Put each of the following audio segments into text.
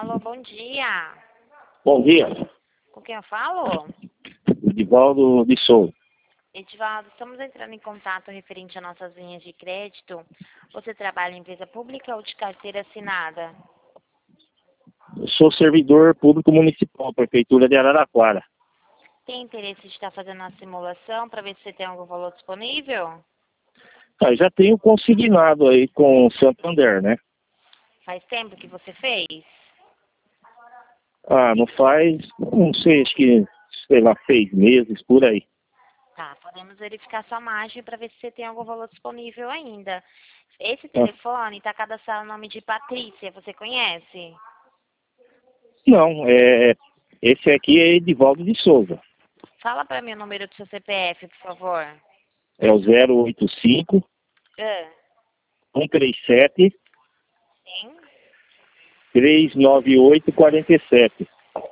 Alô, bom dia. Bom dia, Com quem eu falo? Edivaldo de Souza. Edivaldo, estamos entrando em contato referente a nossas linhas de crédito. Você trabalha em empresa pública ou de carteira assinada? Eu sou servidor público municipal, Prefeitura de Araraquara. Tem interesse de estar fazendo uma simulação para ver se você tem algum valor disponível? Já tenho consignado aí com o Santander, né? Faz tempo que você fez? Não faz, não sei, acho que, sei lá, 6 meses, por aí. Tá, podemos verificar sua margem para ver se você tem algum valor disponível ainda. Esse Ah, telefone está cadastrado no nome de Patrícia, você conhece? não, esse aqui é Edivaldo de Souza. Fala para mim o número do seu CPF, por favor. É o 085 Ah, 137 sim. 398 47.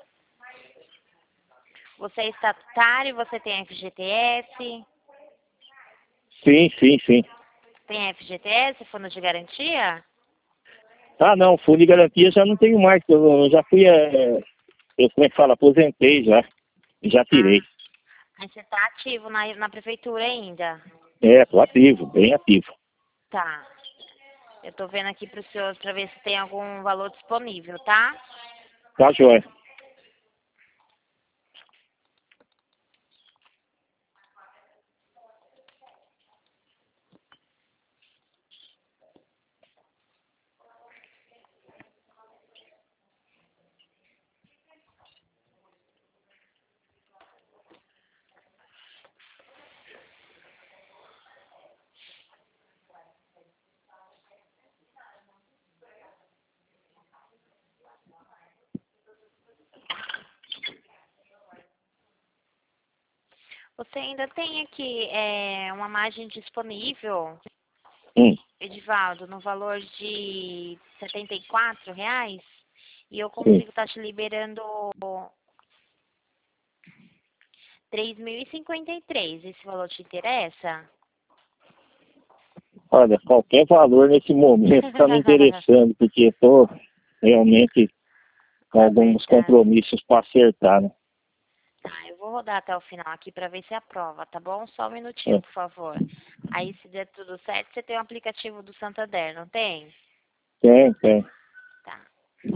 Você é estatutário, você tem FGTS? Sim, sim, sim. Tem FGTS, fundo de garantia? Não, fundo de garantia já não tenho mais, eu já fui, como é que fala, aposentei já Ah, tirei. mas você está ativo na prefeitura ainda? Tô ativo, bem ativo. Tá. Eu tô vendo aqui para o senhor para ver se tem algum valor disponível, tá? Tá, joia. Você ainda tem aqui uma margem disponível, Hum. Edivaldo, no valor de R$ 74, e eu Sim. consigo estar te liberando 3.053. Esse valor te interessa? Olha, qualquer valor nesse momento está me interessando, porque estou realmente com alguns Apertando. compromissos para acertar, né? Tá, eu vou rodar até o final aqui para ver se aprova, tá bom? Só um minutinho, É, por favor. Aí, se der tudo certo, você tem o aplicativo do Santander, não tem? tem. Tá,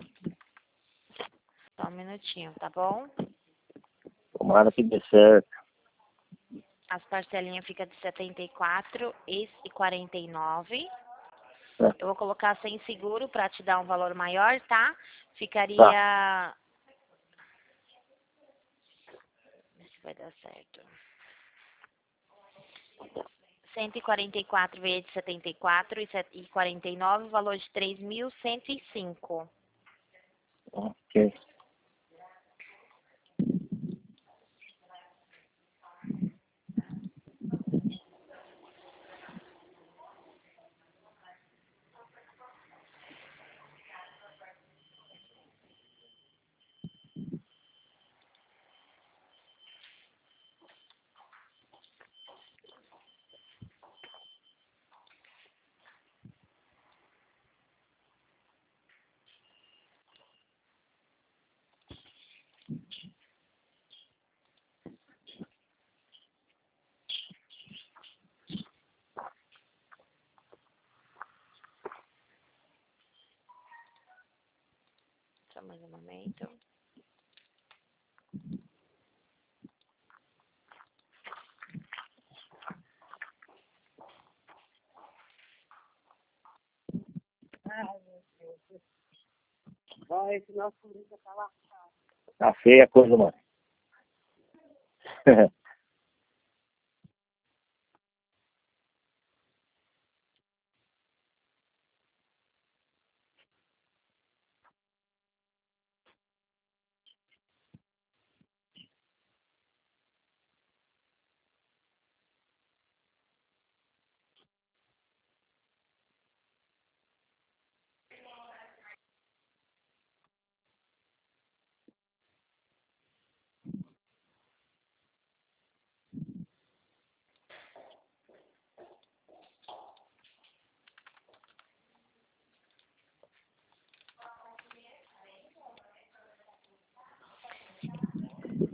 só um minutinho, tá bom? Tomara que dê certo. As parcelinhas ficam de 74 e 49. Né? Eu vou colocar sem seguro para te dar um valor maior, tá? Tá, Ficaria... Ver se vai dar certo. 144 vezes 74 e 49, valor de 3.105. ok. Só mais um momento. Tá feia a coisa, mano.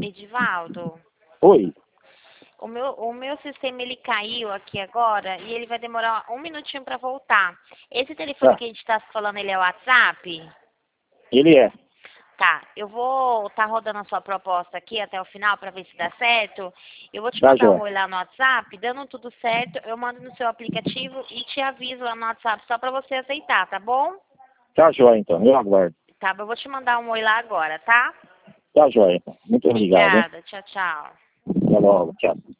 Edivaldo, Oi. o meu sistema ele caiu aqui agora e ele vai demorar um minutinho para voltar. Esse telefone Tá. que a gente está falando, ele é o WhatsApp? Ele é. Tá, eu vou estar rodando a sua proposta aqui até o final para ver se dá certo. Eu vou te Tá, mandar um joia. oi lá no WhatsApp, dando tudo certo, eu mando no seu aplicativo e te aviso lá no WhatsApp só para você aceitar, tá bom? Tá, joia, então. Eu aguardo. Tá, eu vou te mandar um oi lá agora, tá? Tá, joia, então. Muito obrigado, hein? Obrigada, tchau, tchau. Até logo. Tchau.